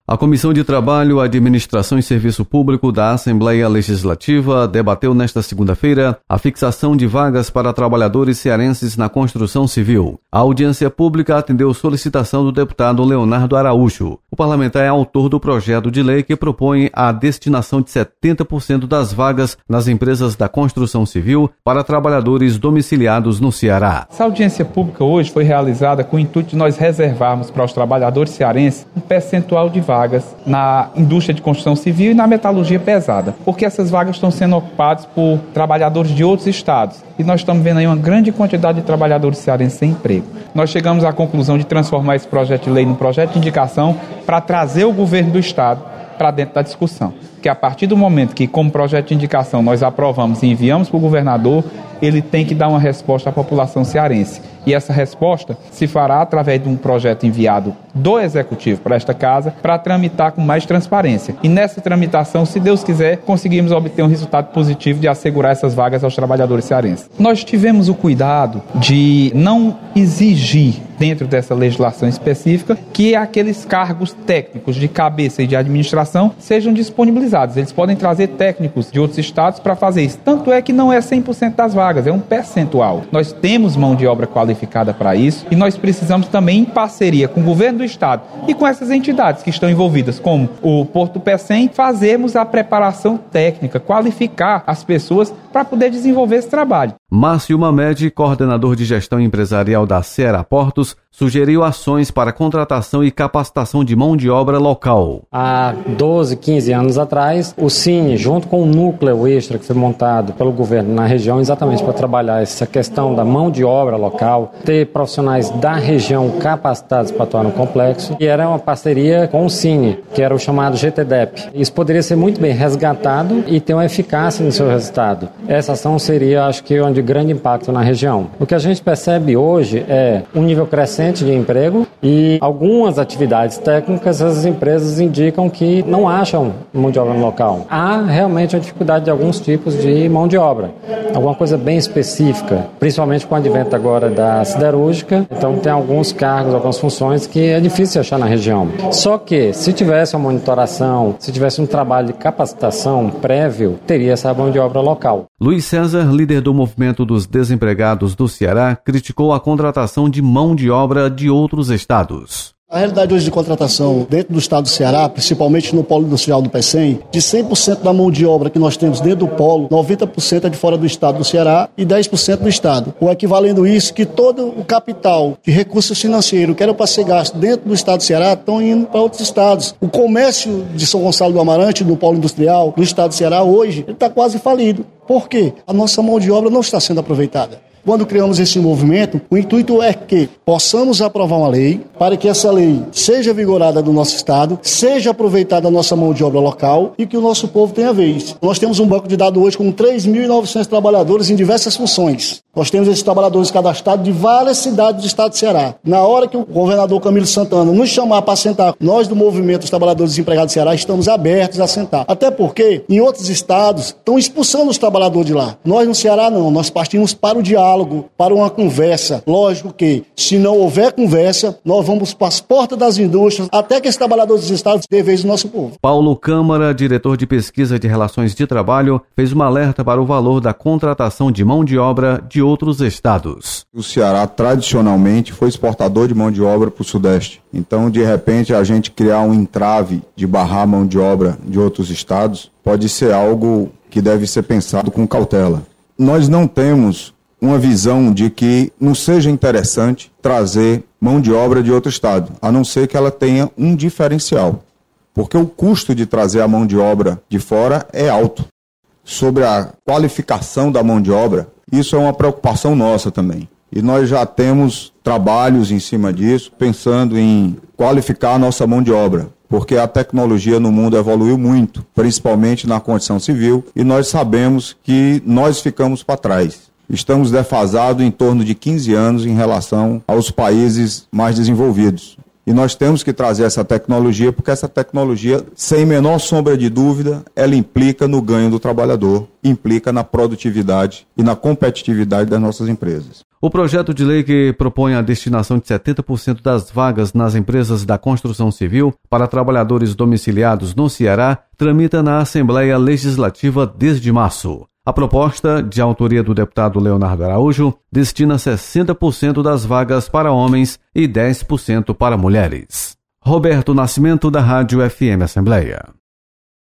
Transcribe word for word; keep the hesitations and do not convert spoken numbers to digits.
A Comissão de Trabalho, Administração e Serviço Público da Assembleia Legislativa debateu nesta segunda-feira a fixação de vagas para trabalhadores cearenses na construção civil. A audiência pública atendeu solicitação do deputado Leonardo Araújo. O parlamentar é autor do projeto de lei que propõe a destinação de setenta por cento das vagas nas empresas da construção civil para trabalhadores domiciliados no Ceará. Essa audiência pública hoje foi realizada com o intuito de nós reservarmos para os trabalhadores cearenses um percentual de vagas na indústria de construção civil e na metalurgia pesada, porque essas vagas estão sendo ocupadas por trabalhadores de outros estados e nós estamos vendo aí uma grande quantidade de trabalhadores cearenses sem emprego. Nós chegamos à conclusão de transformar esse projeto de lei num projeto de indicação para trazer o governo do estado para dentro da discussão, que a partir do momento que, como projeto de indicação, nós aprovamos e enviamos para o governador, ele tem que dar uma resposta à população cearense. E essa resposta se fará através de um projeto enviado do Executivo para esta casa para tramitar com mais transparência. E nessa tramitação, se Deus quiser, conseguimos obter um resultado positivo de assegurar essas vagas aos trabalhadores cearenses. Nós tivemos o cuidado de não exigir, dentro dessa legislação específica, que aqueles cargos técnicos de cabeça e de administração sejam disponibilizados. Eles podem trazer técnicos de outros estados para fazer isso. Tanto é que não é cem por cento das vagas, é um percentual. Nós temos mão de obra qualificada para isso e nós precisamos também, em parceria com o governo do estado e com essas entidades que estão envolvidas, como o Porto Pecém, fazermos a preparação técnica, qualificar as pessoas para poder desenvolver esse trabalho. Márcio Mamed, coordenador de gestão empresarial da Ceará Portos, sugeriu ações para contratação e capacitação de mão de obra local. Há doze, quinze anos atrás, o Cine, junto com o núcleo extra que foi montado pelo governo na região, exatamente para trabalhar essa questão da mão de obra local, ter profissionais da região capacitados para atuar no complexo, e era uma parceria com o Cine, que era o chamado G T D E P. Isso poderia ser muito bem resgatado e ter uma eficácia no seu resultado. Essa ação seria, acho que, de grande impacto na região. O que a gente percebe hoje é um nível crescente de emprego e algumas atividades técnicas as empresas indicam que não acham mão de obra no local. Há realmente a dificuldade de alguns tipos de mão de obra, alguma coisa bem específica, principalmente com o advento agora da siderúrgica, então tem alguns cargos, algumas funções que é difícil achar na região. Só que se tivesse uma monitoração, se tivesse um trabalho de capacitação prévio, teria essa mão de obra local. Luiz César, líder do Movimento dos Desempregados do Ceará, criticou a contratação de mão de obra de outros estados. A realidade hoje de contratação dentro do estado do Ceará, principalmente no polo industrial do Pecém, de cem por cento da mão de obra que nós temos dentro do polo, noventa por cento é de fora do estado do Ceará e dez por cento do estado. O equivalendo isso que todo o capital de recursos financeiros que era para ser gasto dentro do estado do Ceará estão indo para outros estados. O comércio de São Gonçalo do Amarante, no polo industrial do estado do Ceará, hoje, ele está quase falido. Por quê? A nossa mão de obra não está sendo aproveitada. Quando criamos esse movimento, o intuito é que possamos aprovar uma lei para que essa lei seja vigorada no nosso estado, seja aproveitada a nossa mão de obra local e que o nosso povo tenha vez. Nós temos um banco de dados hoje com três mil e novecentos trabalhadores em diversas funções. Nós temos esses trabalhadores cadastrados de várias cidades do estado do Ceará. Na hora que o governador Camilo Santana nos chamar para sentar, nós do Movimento dos Trabalhadores Desempregados do Ceará estamos abertos a sentar. Até porque em outros estados estão expulsando os trabalhadores de lá. Nós no Ceará não, nós partimos para o diálogo, para uma conversa. Lógico que, se não houver conversa, nós vamos para as portas das indústrias, até que esses trabalhadores dos estados dê vez no nosso povo. Paulo Câmara, diretor de pesquisa de relações de trabalho, fez uma alerta para o valor da contratação de mão de obra de outros estados. O Ceará, tradicionalmente, foi exportador de mão de obra para o Sudeste. Então, de repente, a gente criar um entrave de barrar mão de obra de outros estados pode ser algo que deve ser pensado com cautela. Nós não temos uma visão de que não seja interessante trazer mão de obra de outro estado, a não ser que ela tenha um diferencial, porque o custo de trazer a mão de obra de fora é alto. Sobre a qualificação da mão de obra, isso é uma preocupação nossa também. E nós já temos trabalhos em cima disso, pensando em qualificar a nossa mão de obra, porque a tecnologia no mundo evoluiu muito, principalmente na construção civil, e nós sabemos que nós ficamos para trás. Estamos defasados em torno de quinze anos em relação aos países mais desenvolvidos. E nós temos que trazer essa tecnologia, porque essa tecnologia, sem menor sombra de dúvida, ela implica no ganho do trabalhador, implica na produtividade e na competitividade das nossas empresas. O projeto de lei que propõe a destinação de setenta por cento das vagas nas empresas da construção civil para trabalhadores domiciliados no Ceará tramita na Assembleia Legislativa desde março. A proposta, de autoria do deputado Leonardo Araújo, destina sessenta por cento das vagas para homens e dez por cento para mulheres. Roberto Nascimento, da Rádio F M Assembleia.